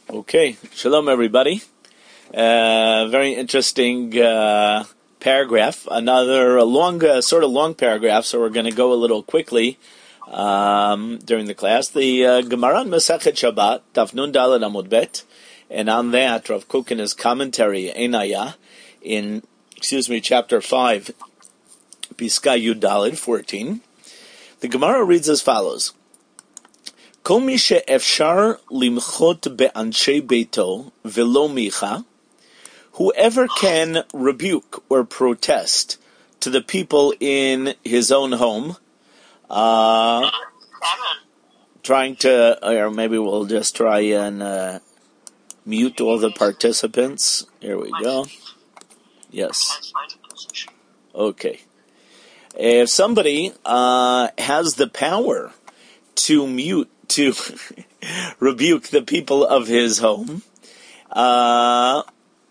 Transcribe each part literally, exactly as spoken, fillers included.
Okay, shalom everybody. Uh, very interesting uh, paragraph. Another long, uh, sort of long paragraph, so we're going to go a little quickly um, during the class. The uh, Gemara in Masechet Shabbat, Daf Nun Daled Amud Bet, and on that, Rav Kook in his commentary, Einaya, in, excuse me, chapter five, Piska Yud Daled, fourteen. The Gemara reads as follows. Kol mi she'efshar limchot be'anshei beito velo micha, whoever can rebuke or protest to the people in his own home, uh, trying to, or maybe we'll just try and uh, mute all the participants. Here we go. Yes. Okay. If somebody uh, has the power to mute, to rebuke the people of his home, uh,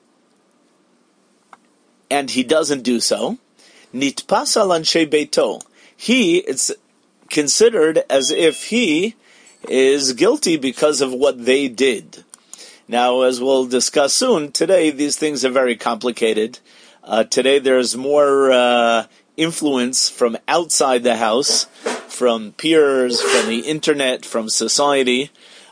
and he doesn't do so, nitpas al anshe beito, he, it's considered as if he is guilty because of what they did. Now, as we'll discuss soon, today these things are very complicated. Uh, today there's more uh, influence from outside the house, from peers, from the internet, from society,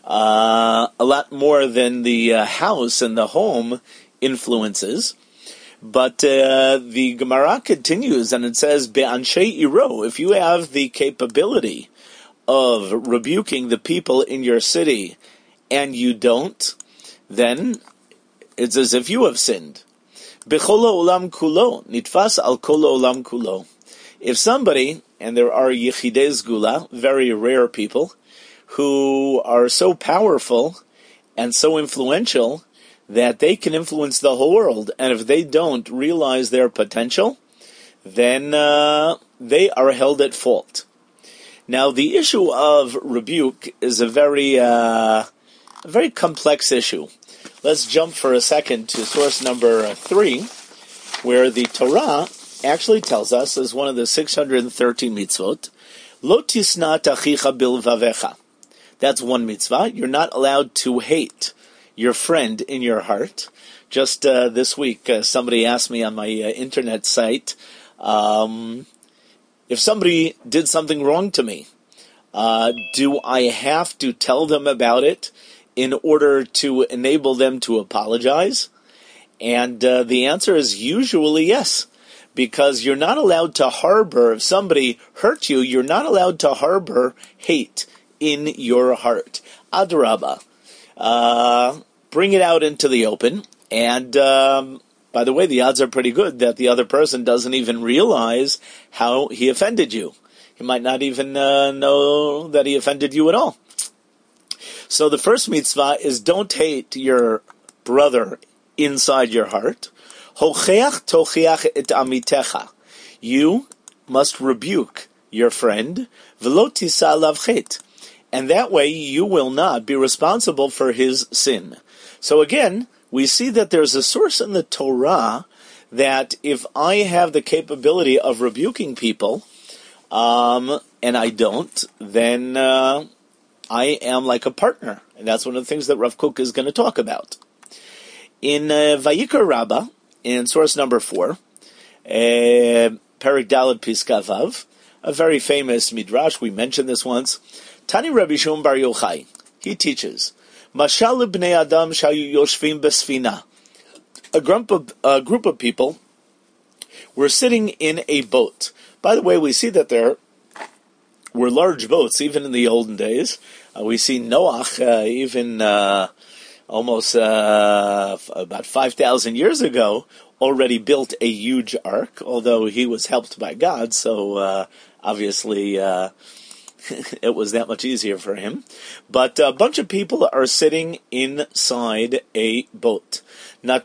uh, a lot more than the uh, house and the home influences. But uh, the Gemara continues, and it says, Be'anshei iro, if you have the capability of rebuking the people in your city, and you don't, then it's as if you have sinned. Bechol olam kulo, nitfas al kol olam kulo. If somebody, and there are Yechidei Sgula, very rare people, who are so powerful and so influential that they can influence the whole world, and if they don't realize their potential, then uh, they are held at fault. Now, the issue of rebuke is a very, uh, a very complex issue. Let's jump for a second to source number three, where the Torah actually tells us, as one of the six hundred thirty mitzvot, Lo tisna achicha bilvavecha. That's one mitzvah. You're not allowed to hate your friend in your heart. Just uh, this week, uh, somebody asked me on my uh, internet site, um, if somebody did something wrong to me, uh, do I have to tell them about it in order to enable them to apologize? And uh, the answer is usually yes. Because you're not allowed to harbor, if somebody hurt you, you're not allowed to harbor hate in your heart. Adrabah. Uh, bring it out into the open. And, um, by the way, the odds are pretty good that the other person doesn't even realize how he offended you. He might not even uh, know that he offended you at all. So the first mitzvah is don't hate your brother inside your heart. Hocheach tochiach et amitecha. You must rebuke your friend, v'lo tisa alav chet, and that way you will not be responsible for his sin. So again, we see that there's a source in the Torah that if I have the capability of rebuking people, um, and I don't, then uh, I am like a partner, and that's one of the things that Rav Kook is going to talk about. In uh, Vayikra Rabbah, in source number four, uh, Perek Daled Piska Vav, a very famous midrash, we mentioned this once. Tani Rabbi Shimon Bar Yochai, he teaches, Mashal b'nei Adam shayu yoshvim besfina. A group of a group of people were sitting in a boat. By the way, we see that there were large boats, even in the olden days. Uh, we see Noach, uh, even uh, almost uh, about five thousand years ago, already built a huge ark, although he was helped by God, so uh, obviously uh, it was that much easier for him. But a bunch of people are sitting inside a boat. One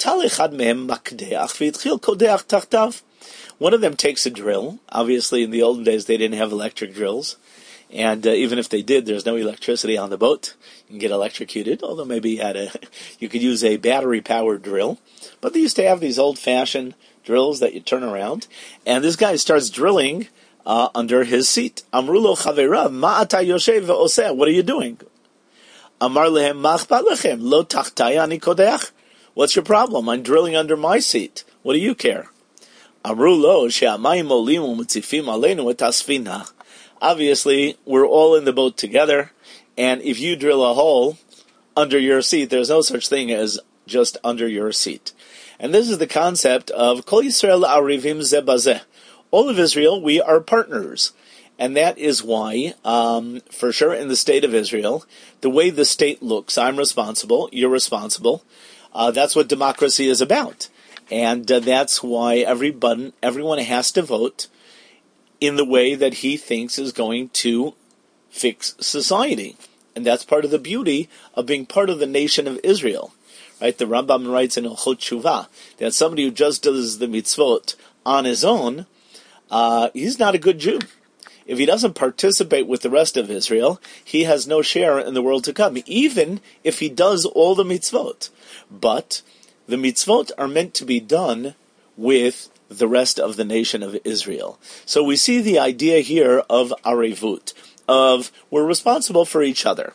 of them takes a drill. Obviously, in the olden days, they didn't have electric drills. And uh, even if they did, there's no electricity on the boat. You can get electrocuted, although maybe you, had a, you could use a battery-powered drill. But they used to have these old-fashioned drills that you turn around. And this guy starts drilling uh, under his seat. Amrulo chaverav, ma'ata yoshev ve'oseh. What are you doing? Amar lehem machpat lechem lo tachtaya ani kodeach. What's your problem? I'm drilling under my seat. What do you care? Amru lo she'amayim olim u'mitzifim aleinu et asfina. Obviously, we're all in the boat together, and if you drill a hole under your seat, there's no such thing as just under your seat. And this is the concept of Kol Yisrael arivim ze bazeh. All of Israel, we are partners. And that is why, um, for sure in the state of Israel, the way the state looks, I'm responsible, you're responsible. Uh, that's what democracy is about. And uh, that's why everyone, everyone has to vote in the way that he thinks is going to fix society. And that's part of the beauty of being part of the nation of Israel. Right? The Rambam writes in Hilchot Teshuvah that somebody who just does the mitzvot on his own, uh, he's not a good Jew. If he doesn't participate with the rest of Israel, he has no share in the world to come, even if he does all the mitzvot. But the mitzvot are meant to be done with the rest of the nation of Israel. So we see the idea here of arevut, of we're responsible for each other.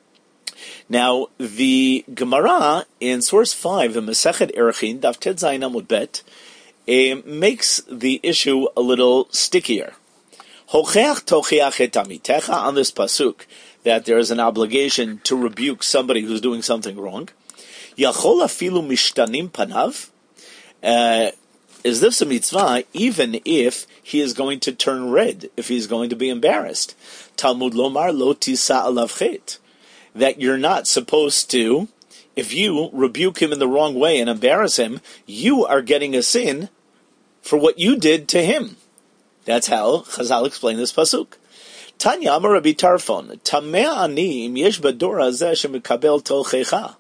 Now, the Gemara in source five, in Masechet Erechim, Daf Tet Zayin Amud Bet, uh, makes the issue a little stickier. Hocheach tochiach et amitecha, on this pasuk, that there is an obligation to rebuke somebody who's doing something wrong. Yachol afilu mishtanim panav. Uh, is this a mitzvah even if he is going to turn red, if he's going to be embarrassed? Talmud lomar lo tisa alav chet. That you're not supposed to, if you rebuke him in the wrong way and embarrass him, you are getting a sin for what you did to him. That's how Chazal explained this pasuk. Tanya Amar Rabbi Tarfon, Tameh ani im yesh bador hazeh shemekabel tochecha.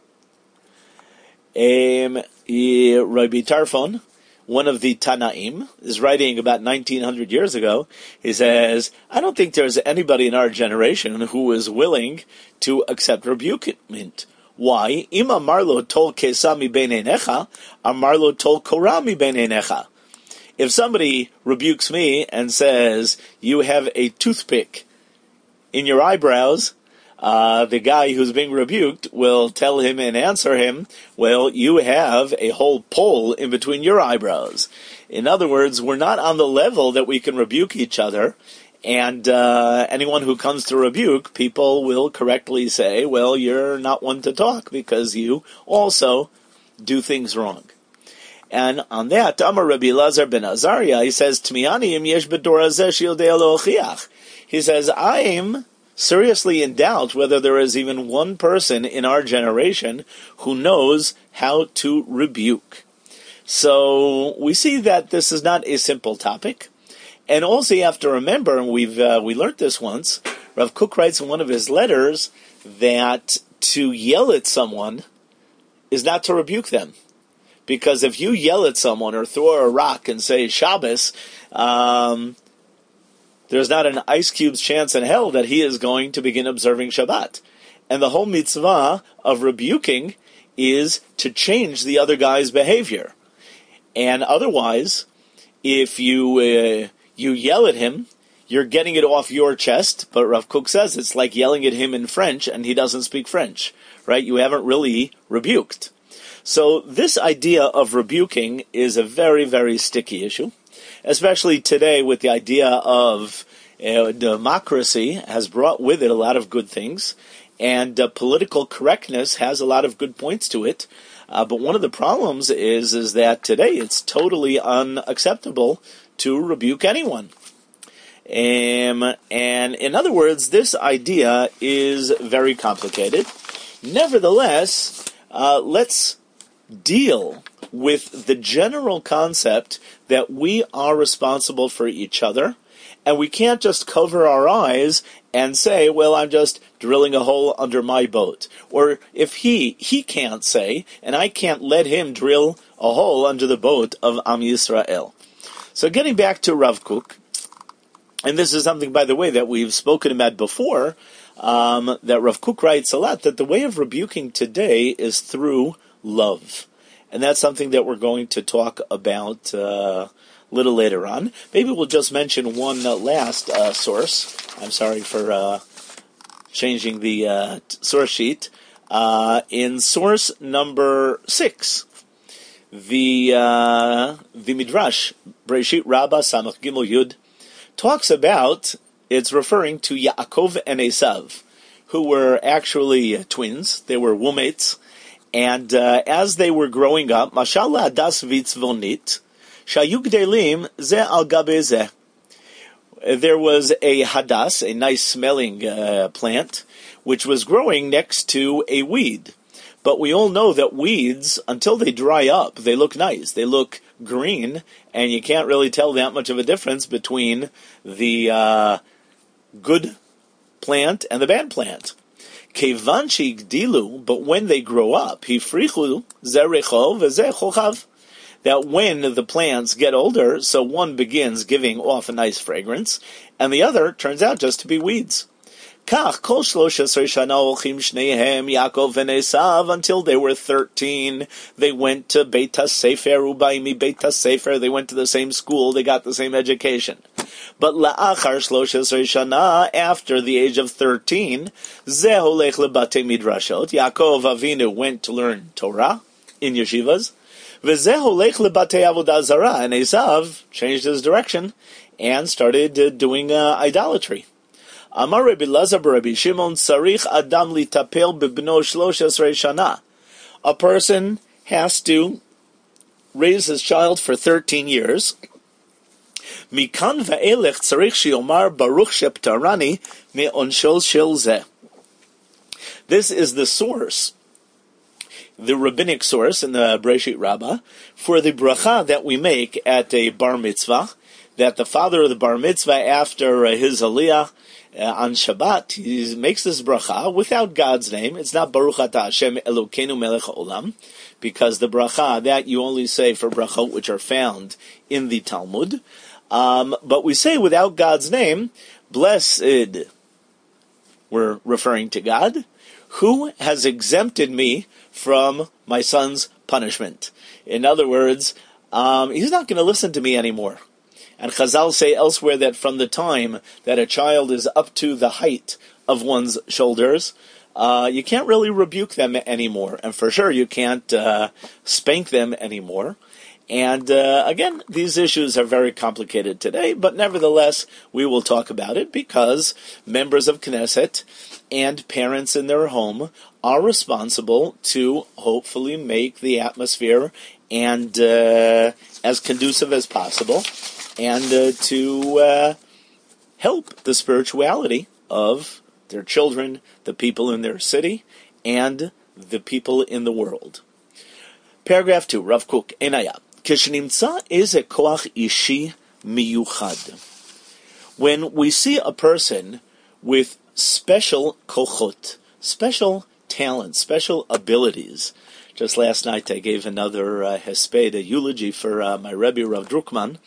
Rabbi Tarfon, one of the Tanaim, is writing about nineteen hundred years ago. He says, I don't think there's anybody in our generation who is willing to accept rebukement. Why? Im amarlo tol kesa mi bein einecha, amarlo tol korah mi bein einecha. If somebody rebukes me and says, you have a toothpick in your eyebrows, uh, the guy who's being rebuked will tell him and answer him, well, you have a whole pole in between your eyebrows. In other words, we're not on the level that we can rebuke each other, and uh, anyone who comes to rebuke, people will correctly say, well, you're not one to talk because you also do things wrong. And on that, Amar Rabbi Elazar ben Azariah, he says, Tmiani im yesh bedor hazeh sheyodea lo'ochiach. He says, I'm seriously in doubt whether there is even one person in our generation who knows how to rebuke. So we see that this is not a simple topic. And also you have to remember, and we've uh, we learned this once, Rav Kook writes in one of his letters that to yell at someone is not to rebuke them. Because if you yell at someone or throw a rock and say Shabbos, um, there's not an ice cube's chance in hell that he is going to begin observing Shabbat. And the whole mitzvah of rebuking is to change the other guy's behavior. And otherwise, if you uh, you yell at him, you're getting it off your chest, but Rav Kook says it's like yelling at him in French and he doesn't speak French, right? You haven't really rebuked. So this idea of rebuking is a very, very sticky issue, especially today with the idea of uh, democracy has brought with it a lot of good things, and uh, political correctness has a lot of good points to it. Uh, but one of the problems is, is that today it's totally unacceptable to rebuke anyone. Um, and in other words, this idea is very complicated. Nevertheless, uh, let's deal with the general concept that we are responsible for each other, and we can't just cover our eyes and say, well, I'm just drilling a hole under my boat. Or if he, he can't say, and I can't let him drill a hole under the boat of Am Yisrael. So getting back to Rav Kook, and this is something, by the way, that we've spoken about before, um, that Rav Kook writes a lot, that the way of rebuking today is through love. And that's something that we're going to talk about uh, a little later on. Maybe we'll just mention one uh, last uh, source. I'm sorry for uh, changing the uh, source sheet. Uh, in source number six, the uh, the Midrash, Breshit Rabbah Samach Gimel Yud, talks about, it's referring to Yaakov and Esav, who were actually twins. They were wombmates. And uh, as they were growing up, Mashal Hadas Vitzvonit, Shayu Gdelim Ze Al Gabe Ze. There was a hadas, a nice smelling uh, plant, which was growing next to a weed. But we all know that weeds, until they dry up, they look nice. They look green, and you can't really tell that much of a difference between the uh, good plant and the bad plant. Kevan shigdilu, but when they grow up, hifrichu zerecho v'zechochav, that when the plants get older, so one begins giving off a nice fragrance, and the other turns out just to be weeds. Kach kol shlosh esrei shana olchim shneihem Yaakov and Esav, until they were thirteen. They went to Beit HaSefer, ubayimi Beit HaSefer. They went to the same school. They got the same education. But la'achar shlosh esrei shana, after the age of thirteen, zeh holech lebate midrashot. Yaakov Avinu went to learn Torah in yeshivas. V'zeh holech lebate avodah zarah, and Esav changed his direction and started uh, doing uh, idolatry. Amar Rabbi Lazar Rabbi Shimon Sarich Adam litapel bibno shlosh esrei shana. A person has to raise his child for thirteen years. Mikan ve'elech tzarich shiomar baruch sheptarani me'onshol shel zeh. This is the source, the rabbinic source in the Breshit Rabbah, for the bracha that we make at a bar mitzvah, that the father of the bar mitzvah, after uh, his aliyah, Uh, on Shabbat, he makes this bracha without God's name. It's not Baruch Ata Hashem Elokeinu Melech HaOlam, because the bracha, that you only say for brachot which are found in the Talmud. Um, but we say without God's name, blessed, we're referring to God, who has exempted me from my son's punishment. In other words, um, he's not going to listen to me anymore. And Chazal say elsewhere that from the time that a child is up to the height of one's shoulders, uh, you can't really rebuke them anymore. And for sure, you can't uh, spank them anymore. And uh, again, these issues are very complicated today, but nevertheless, we will talk about it because members of Knesset and parents in their home are responsible to hopefully make the atmosphere and uh, as conducive as possible, and uh, to uh, help the spirituality of their children, the people in their city, and the people in the world. Paragraph two, Rav Kook, Enaya. Kishnimtza is a koach ishi miyuchad. When we see a person with special kochot, special talents, special abilities. Just last night I gave another uh, hesped, a eulogy for uh, my Rebbe, Rav Druckmann.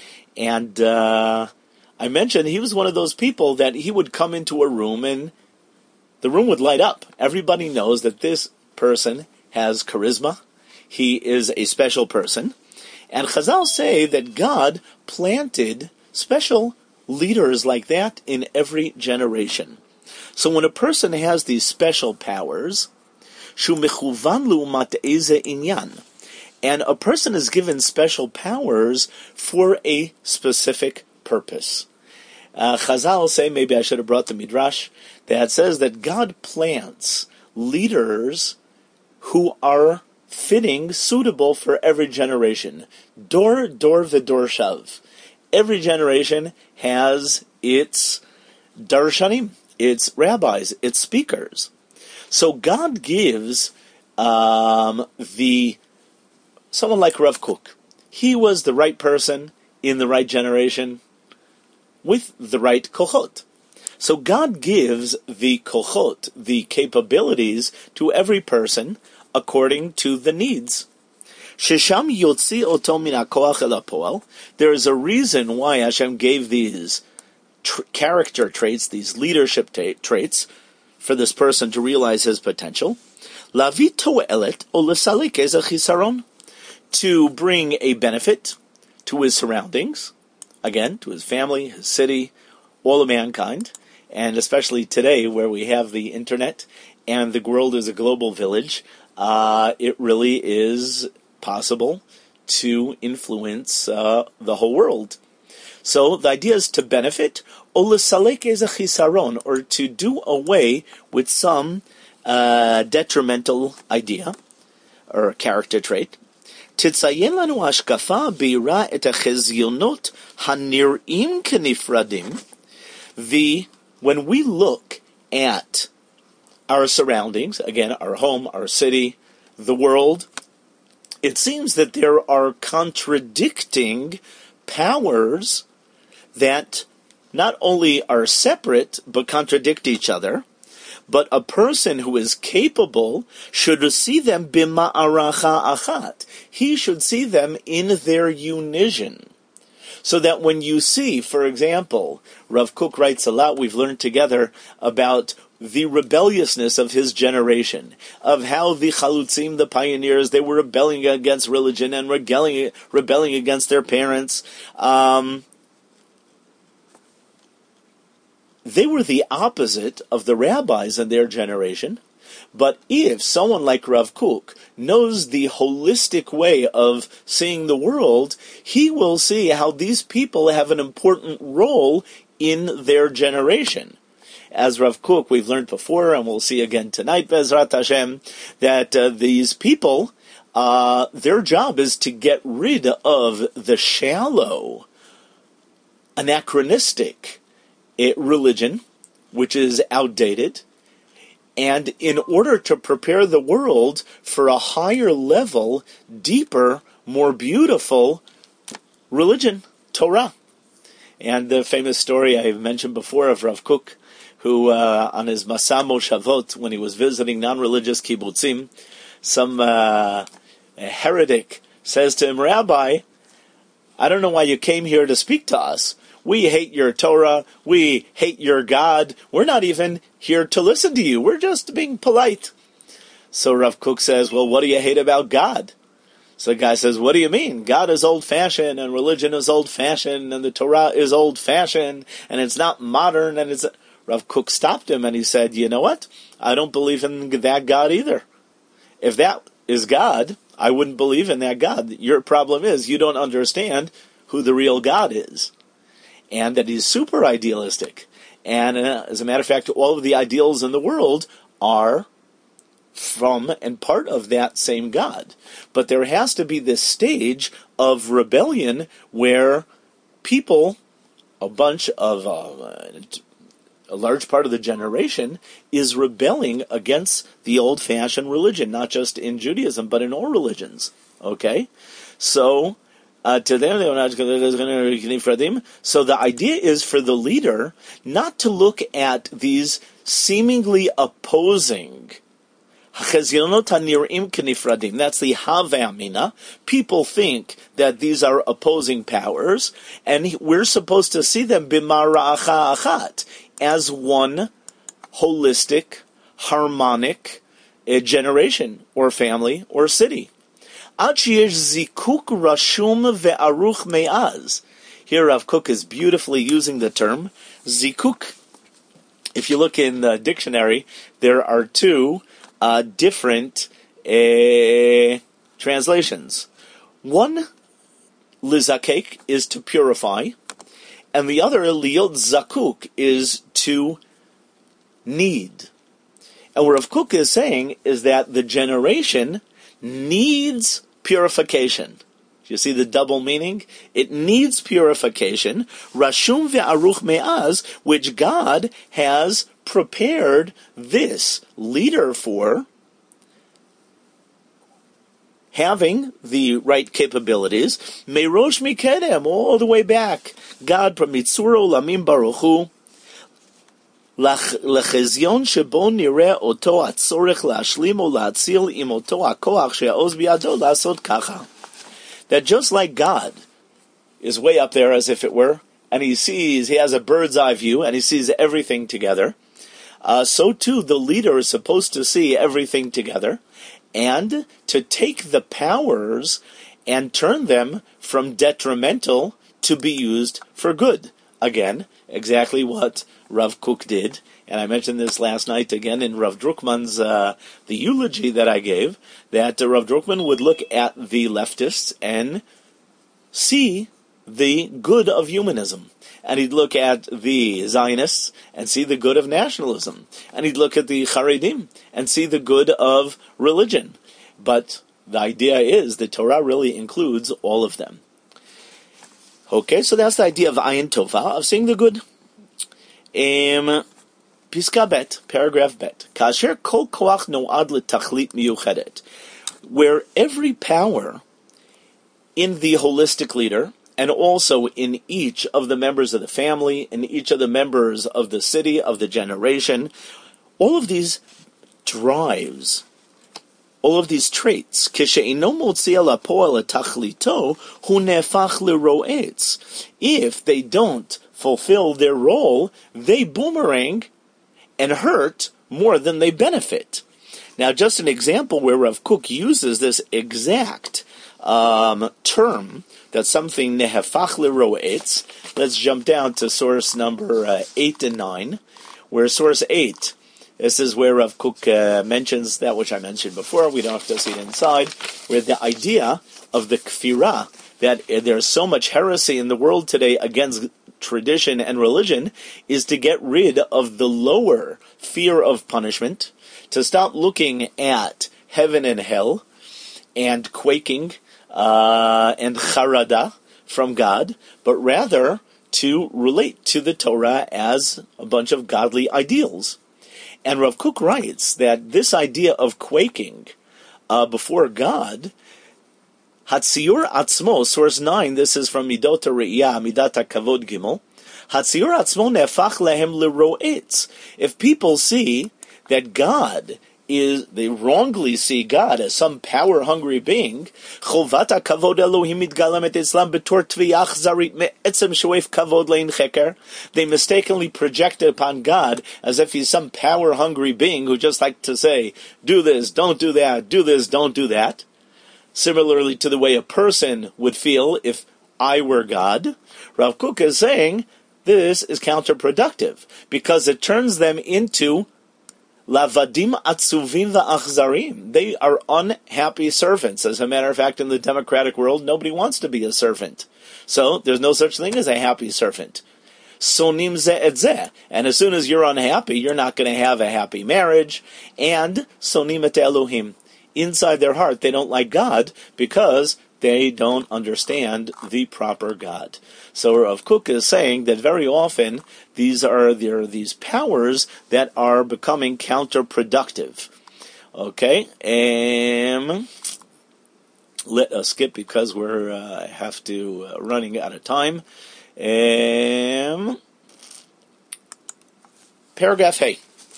And uh, I mentioned he was one of those people that he would come into a room and the room would light up. Everybody knows that this person has charisma. He is a special person. And Chazal say that God planted special leaders like that in every generation. So when a person has these special powers, shu mechuvan lu'umat eze inyan, and a person is given special powers for a specific purpose. Uh, Chazal say, maybe I should have brought the Midrash, that says that God plants leaders who are fitting, suitable for every generation. Dor, dor, v'dor shav. Every generation has its darshanim, its rabbis, its speakers. So God gives um, the someone like Rav Kook. He was the right person in the right generation with the right kochot. So God gives the kochot, the capabilities, to every person according to the needs. Shesham yotzi oto min hakoach el hapoel. There is a reason why Hashem gave these tr- character traits, these leadership ta- traits, for this person to realize his potential. Lavi to'elet o lesalik ez chisaron. To bring a benefit to his surroundings, again, to his family, his city, all of mankind, and especially today where we have the internet and the world is a global village, uh, it really is possible to influence uh, the whole world. So the idea is to benefit, or l'salek ez a chisaron, or to do away with some uh, detrimental idea or character trait. תציין לנו השקפה בהירה את החזיונות הנראים כנפרדים. The, when we look at our surroundings, again, our home, our city, the world, it seems that there are contradicting powers that not only are separate, but contradict each other. But a person who is capable should see them bima'aracha achat. He should see them in their unison. So that when you see, for example, Rav Kook writes a lot, we've learned together about the rebelliousness of his generation, of how the chalutzim, the pioneers, they were rebelling against religion and rebelling, rebelling against their parents. Um, They were the opposite of the rabbis in their generation. But if someone like Rav Kook knows the holistic way of seeing the world, he will see how these people have an important role in their generation. As Rav Kook, we've learned before, and we'll see again tonight, Bezrat Hashem, that uh, these people, uh, their job is to get rid of the shallow, anachronistic religion, which is outdated, and in order to prepare the world for a higher level, deeper, more beautiful religion, Torah. And the famous story I mentioned before of Rav Kook, who uh, on his Masa Moshavot, when he was visiting non-religious kibbutzim, some uh, heretic says to him, Rabbi, I don't know why you came here to speak to us. We hate your Torah. We hate your God. We're not even here to listen to you. We're just being polite. So Rav Kook says, well, what do you hate about God? So the guy says, what do you mean? God is old-fashioned, and religion is old-fashioned, and the Torah is old-fashioned, and it's not modern, and it's... Rav Kook stopped him, and he said, you know what? I don't believe in that God either. If that is God, I wouldn't believe in that God. Your problem is you don't understand who the real God is. And that he's super idealistic. And uh, as a matter of fact, all of the ideals in the world are from and part of that same God. But there has to be this stage of rebellion where people, a bunch of, uh, a large part of the generation, is rebelling against the old-fashioned religion, not just in Judaism, but in all religions. Okay? So... Uh, to them, so the idea is for the leader not to look at these seemingly opposing. That's the Havamina. People think that these are opposing powers, and we're supposed to see them b'mara'acha achat, as one holistic, harmonic uh, generation, or family, or city. Here Rav Kook is beautifully using the term zikuk. If you look in the dictionary, there are two uh, different uh, translations. One, lizakek, is to purify, and the other, liot zakuk, is to need. And what Rav Kook is saying is that the generation needs purification. You see the double meaning? It needs purification. Rashum ve'aruch me'az, which God has prepared this leader for, having the right capabilities. Merosh mikedem, all the way back. God, mitzuro lamim baruchu, לחזיון שבו נראה אותו הצורך להשלים או להציל עם אותו הכוח שיעוז בידו לעשות ככה. That just like God is way up there as if it were, and he sees, he has a bird's eye view, and he sees everything together, uh, so too the leader is supposed to see everything together, and to take the powers and turn them from detrimental to be used for good. again, exactly what Rav Kook did. And I mentioned this last night again in Rav Druckmann's, uh, the eulogy that I gave, that uh, Rav Druckmann would look at the leftists and see the good of humanism. And he'd look at the Zionists and see the good of nationalism. And he'd look at the Haredim and see the good of religion. But the idea is the Torah really includes all of them. Okay, so that's the idea of Ayin Tova, of seeing the good. Um... Piska bet, paragraph bet. Kasher kol koach noad letachlit miyuchedet. Where every power in the holistic leader, and also in each of the members of the family, in each of the members of the city, of the generation, all of these drives, all of these traits, kishe'ino motzi ala po'el etachlito, hu nefach leroetz. If they don't fulfill their role, they boomerang and hurt more than they benefit. Now, just an example where Rav Kook uses this exact um, term, that something nehefach leroetz. Let's jump down to source number uh, eight and nine, where source eight, this is where Rav Kook uh, mentions that which I mentioned before. We don't have to see it inside, where the idea of the kfirah, that uh, there's so much heresy in the world today against tradition and religion, is to get rid of the lower fear of punishment, to stop looking at heaven and hell and quaking uh, and charada from God, but rather to relate to the Torah as a bunch of godly ideals. And Rav Kook writes that this idea of quaking uh, before God, Hatziur Atzmo, source nine, this is from Midot Re'iyah, Midat HaKavod Gimel. Hatziur Atzmo nefach lehem leroetz. If people see that God is, they wrongly see God as some power-hungry being, Chovat HaKavod Elohim mitgalamet Islam betor tviyah achzarit me'etzem shoef kavod lein cheker. They mistakenly project it upon God as if he's some power-hungry being who just like to say, do this, don't do that, do this, don't do that. Similarly to the way a person would feel if I were God, Rav Kook is saying this is counterproductive because it turns them into lavadim atzuvim va'achzarim. They are unhappy servants. As a matter of fact, in the democratic world, nobody wants to be a servant. So there's no such thing as a happy servant. Sonim ze et ze. And as soon as you're unhappy, you're not going to have a happy marriage. And sonim et Elohim. Inside their heart, they don't like God because they don't understand the proper God. So Rav Kook is saying that very often these are there are these powers that are becoming counterproductive. Okay, and let us skip because we're uh, have to uh, running out of time. Um, paragraph Hey.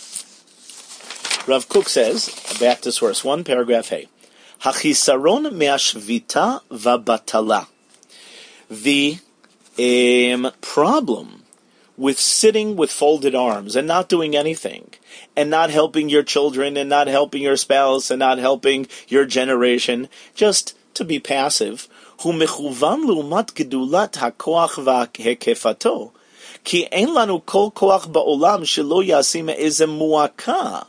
Rav Kook says, back to source one, paragraph A. Hachisaron me'ashvita v'batala. The um, problem with sitting with folded arms and not doing anything, and not helping your children, and not helping your spouse, and not helping your generation, just to be passive, hu mechuvan l'umat gedulat hakoach v'hekefato, ki ein lanu kol koach ba'olam shelo yasi me'ezem mu'aka.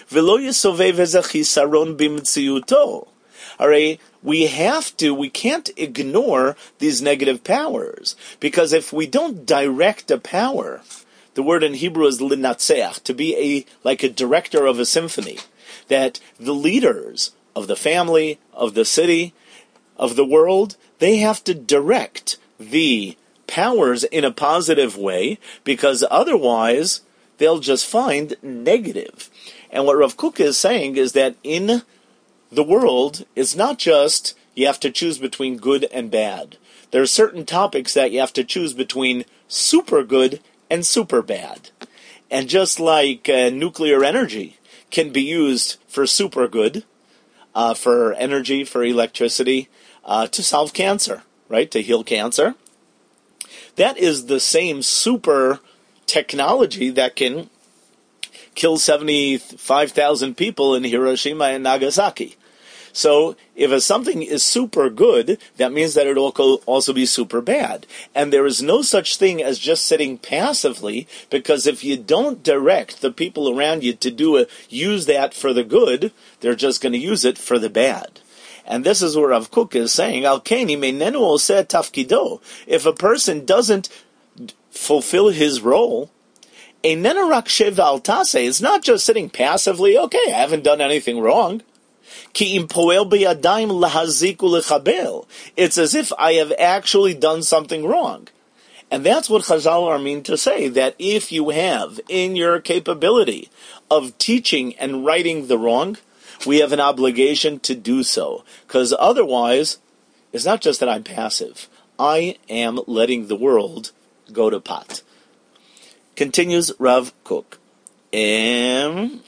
Alright, we have to, we can't ignore these negative powers, because if we don't direct a power, the word in Hebrew is linatseach, to be a like a director of a symphony, that the leaders of the family, of the city, of the world, they have to direct the powers in a positive way, because otherwise they'll just find negative. And what Rav Kook is saying is that in the world, it's not just you have to choose between good and bad. There are certain topics that you have to choose between super good and super bad. And just like uh, nuclear energy can be used for super good, uh, for energy, for electricity, uh, to solve cancer, right, to heal cancer, that is the same super technology that can kill seventy-five thousand people in Hiroshima and Nagasaki. So if something is super good, that means that it will also be super bad. And there is no such thing as just sitting passively, because if you don't direct the people around you to do a, use that for the good, they're just going to use it for the bad. And this is where Rav Kook is saying, Al-Keni meinenu oseh tafkido. If a person doesn't fulfill his role, einenu rak sheva al taseh, it's not just sitting passively, okay, I haven't done anything wrong. Ki im poel biyadayim lahazik ulechabel. It's as if I have actually done something wrong. And that's what Chazal are mean to say, that if you have in your capability of teaching and righting the wrong, we have an obligation to do so. Because otherwise, it's not just that I'm passive. I am letting the world go to pot. Continues Rav Kook. Um,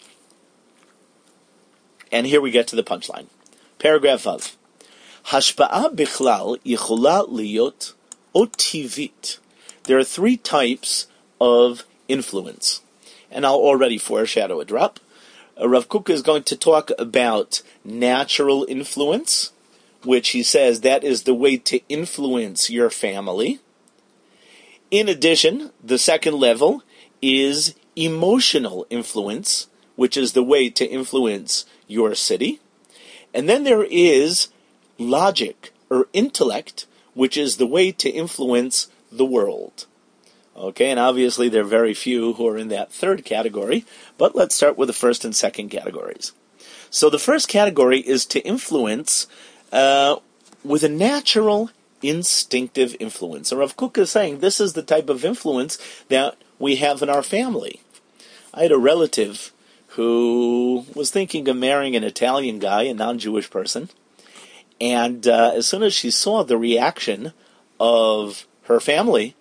and here we get to the punchline. Paragraph of Hashpa'a bichlal yichula liyot otivit. There are three types of influence. And I'll already foreshadow a drop. Uh, Rav Kook is going to talk about natural influence, which he says that is the way to influence your family. In addition, the second level is emotional influence, which is the way to influence your city. And then there is logic or intellect, which is the way to influence the world. Okay, and obviously there are very few who are in that third category, but let's start with the first and second categories. So the first category is to influence uh, with a natural, instinctive influence. And Rav Kook is saying this is the type of influence that we have in our family. I had a relative who was thinking of marrying an Italian guy, a non-Jewish person, and uh, as soon as she saw the reaction of her family,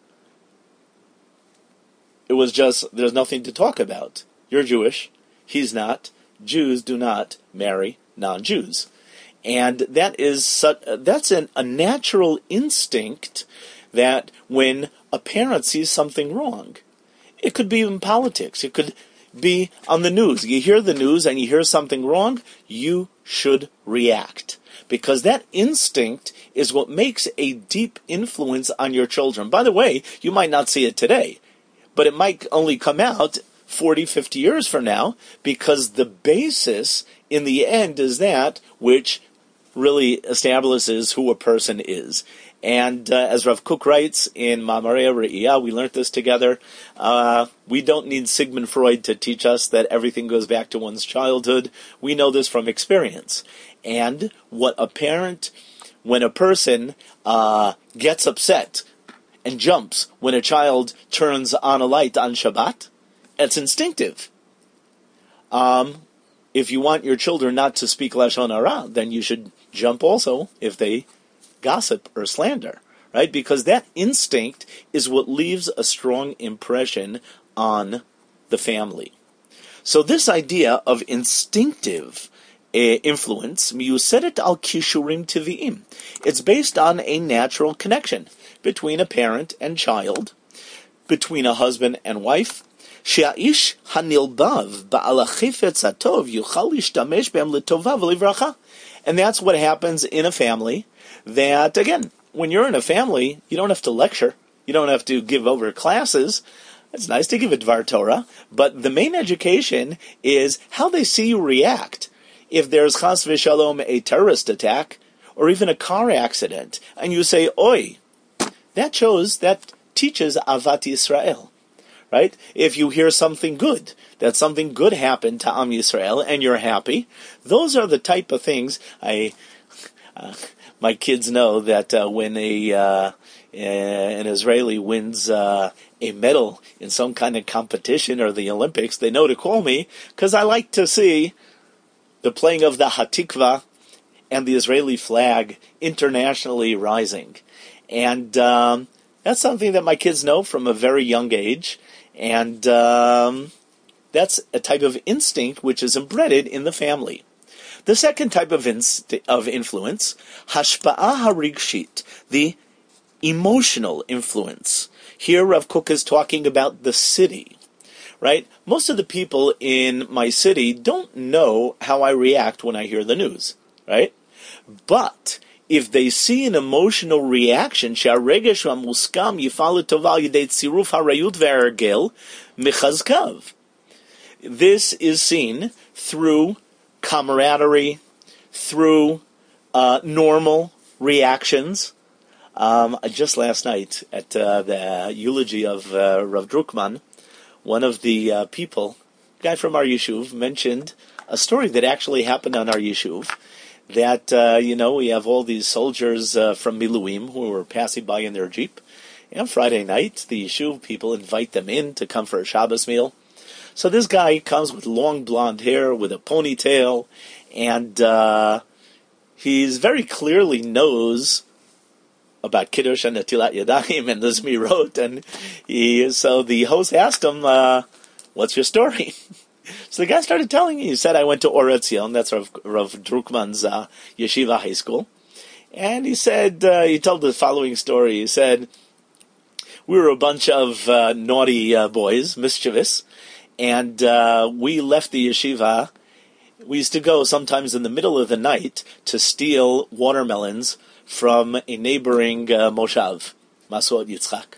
it was just, there's nothing to talk about. You're Jewish, he's not. Jews do not marry non-Jews. And that is such, that's an, a natural instinct that when a parent sees something wrong, it could be in politics, it could be on the news. You hear the news and you hear something wrong, you should react. Because that instinct is what makes a deep influence on your children. By the way, you might not see it today, but it might only come out forty, fifty years from now, because the basis in the end is that which really establishes who a person is. And uh, as Rav Kook writes in Ma'amarei Re'iyah, we learned this together, uh, we don't need Sigmund Freud to teach us that everything goes back to one's childhood. We know this from experience. And what a parent, when a person uh, gets upset and jumps when a child turns on a light on Shabbat, it's instinctive. Um, if you want your children not to speak Lashon Hara, then you should jump also if they gossip or slander, right? Because that instinct is what leaves a strong impression on the family. So this idea of instinctive uh, influence, miyuseret al kishurim tiviim, it's based on a natural connection between a parent and child, between a husband and wife. She'aish hanilbav ba'al hachifetz hatov yuchal lishtamesh behem letova v'livracha. And that's what happens in a family. That, again, when you're in a family, you don't have to lecture. You don't have to give over classes. It's nice to give a Dvar Torah, but the main education is how they see you react. If there's chas v'shalom, a terrorist attack, or even a car accident, and you say, oi, that shows, that teaches Avat Yisrael, right? If you hear something good, that something good happened to Am Yisrael, and you're happy, those are the type of things I... Uh, My kids know that uh, when a uh, an Israeli wins uh, a medal in some kind of competition or the Olympics, they know to call me, because I like to see the playing of the Hatikva and the Israeli flag internationally rising. And um, that's something that my kids know from a very young age. And um, that's a type of instinct which is embedded in the family. The second type of inst- of influence, hashpa'a harigshit, the emotional influence. Here Rav Kook is talking about the city, right? Most of the people in my city don't know how I react when I hear the news. right? But if they see an emotional reaction, שהרגש המוסכם יפעל לטובה על ידי צירוף הריות וההרגל מחזקיו. This is seen through camaraderie, through uh, normal reactions. Um, just last night at uh, the eulogy of uh, Rav Druckmann, one of the uh, people, a guy from our yeshuv, mentioned a story that actually happened on our yeshuv. That, uh, you know, we have all these soldiers uh, from Miluim who were passing by in their jeep. And Friday night, the yeshuv people invite them in to come for a Shabbos meal. So this guy comes with long blonde hair, with a ponytail, and uh, he's very clearly knows about Kiddush and Natilat Yadayim and the Zmirot. And he, so the host asked him, uh, what's your story? So the guy started telling me. He said, I went to Or Etzion, that's Rav, Rav Druckmann's uh, yeshiva high school. And he said, uh, he told the following story. He said, we were a bunch of uh, naughty uh, boys, mischievous, and uh, we left the yeshiva. We used to go sometimes in the middle of the night to steal watermelons from a neighboring uh, moshav, Masot Yitzchak.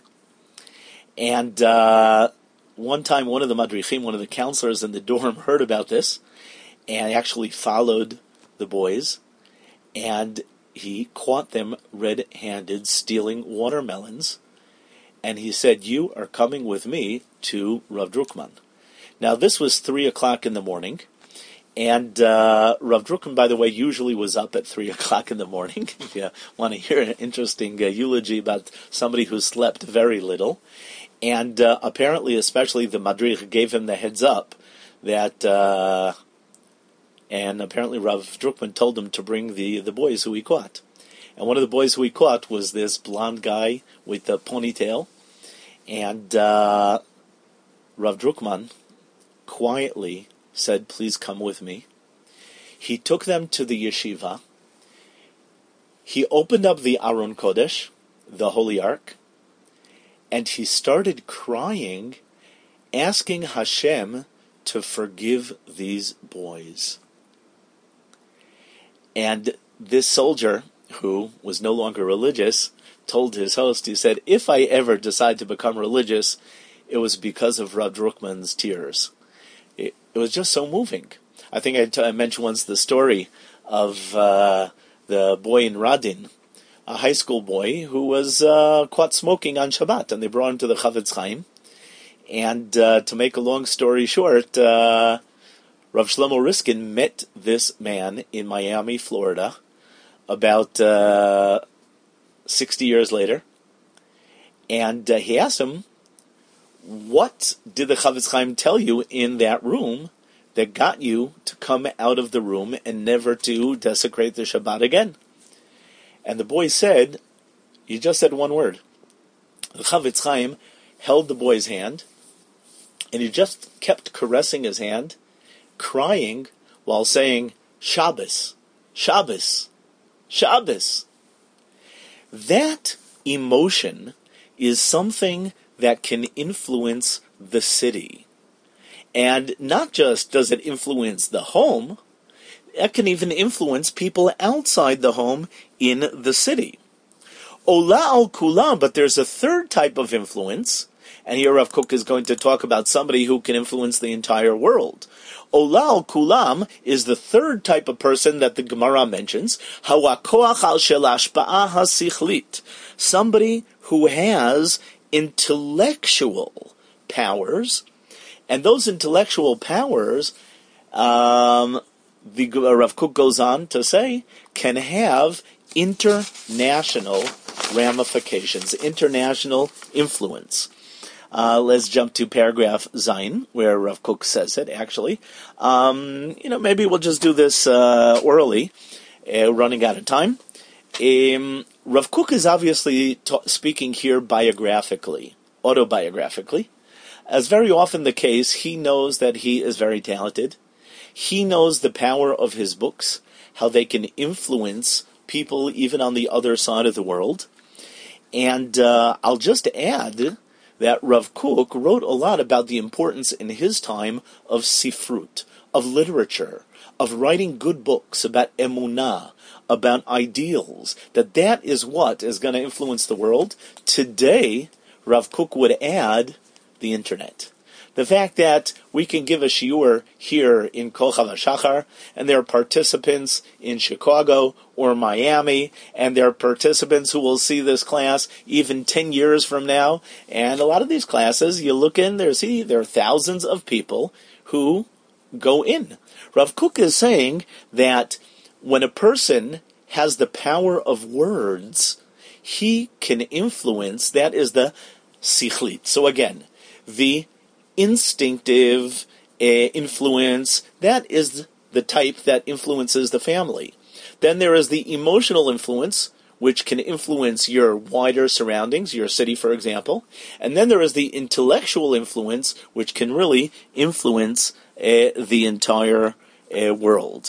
And uh, one time, one of the madrichim, one of the counselors in the dorm, heard about this, and actually followed the boys, and he caught them red-handed stealing watermelons, and he said, "You are coming with me to Rav Druckmann." Now, this was three o'clock in the morning, and uh, Rav Druckmann, by the way, usually was up at three o'clock in the morning. If you want to hear an interesting uh, eulogy about somebody who slept very little. And uh, apparently, especially the Madrich gave him the heads up that, uh, and apparently Rav Druckmann told him to bring the, the boys who he caught. And one of the boys who he caught was this blonde guy with the ponytail. And uh, Rav Druckmann quietly said, "Please come with me." He took them to the yeshiva. He opened up the Aron Kodesh, the Holy Ark, and he started crying, asking Hashem to forgive these boys. And this soldier, who was no longer religious, told his host, he said, if I ever decide to become religious, it was because of Rav Druckmann's tears. It, it was just so moving. I think I, t- I mentioned once the story of uh, the boy in Radin, a high school boy who was uh, caught smoking on Shabbat, and they brought him to the Chavetz Chaim. And uh, to make a long story short, uh, Rav Shlomo Riskin met this man in Miami, Florida, about uh, sixty years later, and uh, he asked him, what did the Chavetz Chaim tell you in that room that got you to come out of the room and never to desecrate the Shabbat again? And the boy said, you just said one word. The Chavetz Chaim held the boy's hand, and he just kept caressing his hand, crying while saying, Shabbos, Shabbos, Shabbos. That emotion is something that can influence the city. And not just does it influence the home, it can even influence people outside the home in the city. Ola al kula, but there's a third type of influence, and here Rav Kook is going to talk about somebody who can influence the entire world. Ola al kulam is the third type of person that the Gemara mentions, hawakoach al shel hashpa'ah hasichlit, somebody who has intellectual powers, and those intellectual powers, um, the Rav Kook goes on to say, can have international ramifications, international influence. Uh, let's jump to paragraph Zayin, where Rav Kook says it, actually. Um, you know, maybe we'll just do this uh, orally, uh, running out of time. Um, Rav Kook is obviously ta- speaking here biographically, autobiographically. As very often the case, he knows that he is very talented. He knows the power of his books, how they can influence people even on the other side of the world. And uh, I'll just add that Rav Kook wrote a lot about the importance in his time of sifrut, of literature, of writing good books about emunah, about ideals, that that is what is going to influence the world. Today, Rav Kook would add the internet. The fact that we can give a shiur here in Kochav HaShachar, and there are participants in Chicago or Miami, and there are participants who will see this class even ten years from now. And a lot of these classes, you look in there, see, there are thousands of people who go in. Rav Kook is saying that when a person has the power of words, he can influence. That is the sichlit. So again, the instinctive uh, influence, that is the type that influences the family. Then there is the emotional influence, which can influence your wider surroundings, your city, for example. And then there is the intellectual influence, which can really influence uh, the entire uh, world.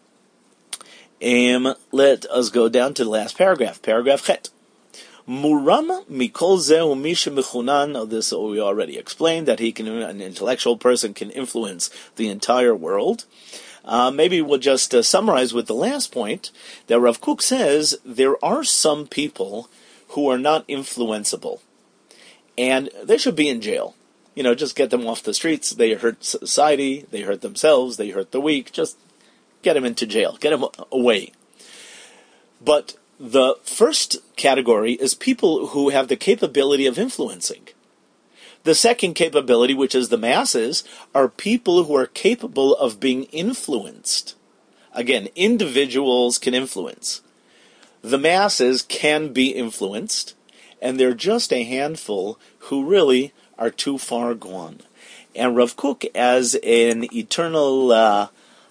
Um, let us go down to the last paragraph, paragraph Chet. Muram mikol zeh u'misha mechunan. This we already explained, that he can, an intellectual person can influence the entire world. Uh, maybe we'll just uh, summarize with the last point, that Rav Kook says there are some people who are not influenceable, and they should be in jail. You know, just get them off the streets. They hurt society, they hurt themselves, they hurt the weak. Just get them into jail, get them away. But the first category is people who have the capability of influencing. The second capability, which is the masses, are people who are capable of being influenced. Again, individuals can influence. The masses can be influenced, and they're just a handful who really are too far gone. And Rav Kook, as an eternal uh,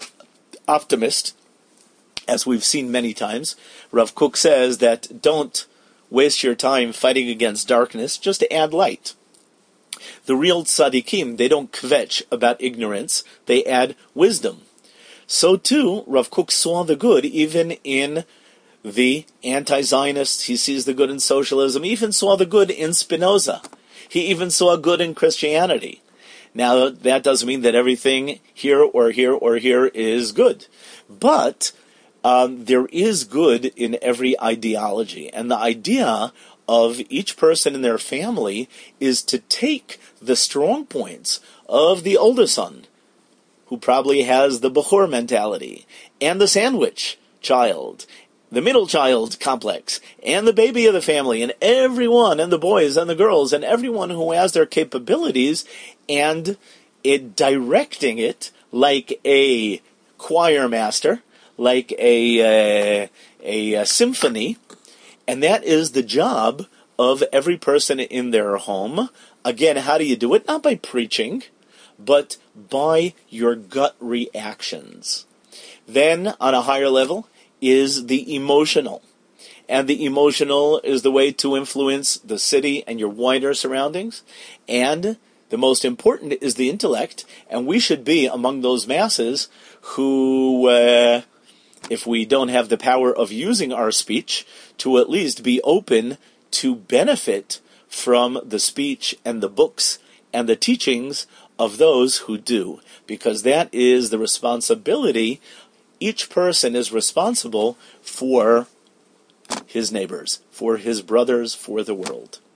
optimist, as we've seen many times, Rav Kook says that don't waste your time fighting against darkness, just to add light. The real tzaddikim, they don't kvetch about ignorance, they add wisdom. So too, Rav Kook saw the good even in the anti-Zionists. He sees the good in socialism. He even saw the good in Spinoza. He even saw good in Christianity. Now, that doesn't mean that everything here or here or here is good. But Um, there is good in every ideology, and the idea of each person in their family is to take the strong points of the older son, who probably has the Bechor mentality, and the sandwich child, the middle child complex, and the baby of the family, and everyone, and the boys and the girls, and everyone who has their capabilities, and it directing it like a choir master, like a, uh, a, a symphony, and that is the job of every person in their home. Again, how do you do it? Not by preaching, but by your gut reactions. Then, on a higher level, is the emotional. And the emotional is the way to influence the city and your wider surroundings. And the most important is the intellect, and we should be among those masses who... Uh, if we don't have the power of using our speech, to at least be open to benefit from the speech and the books and the teachings of those who do. Because that is the responsibility. Each person is responsible for his neighbors, for his brothers, for the world.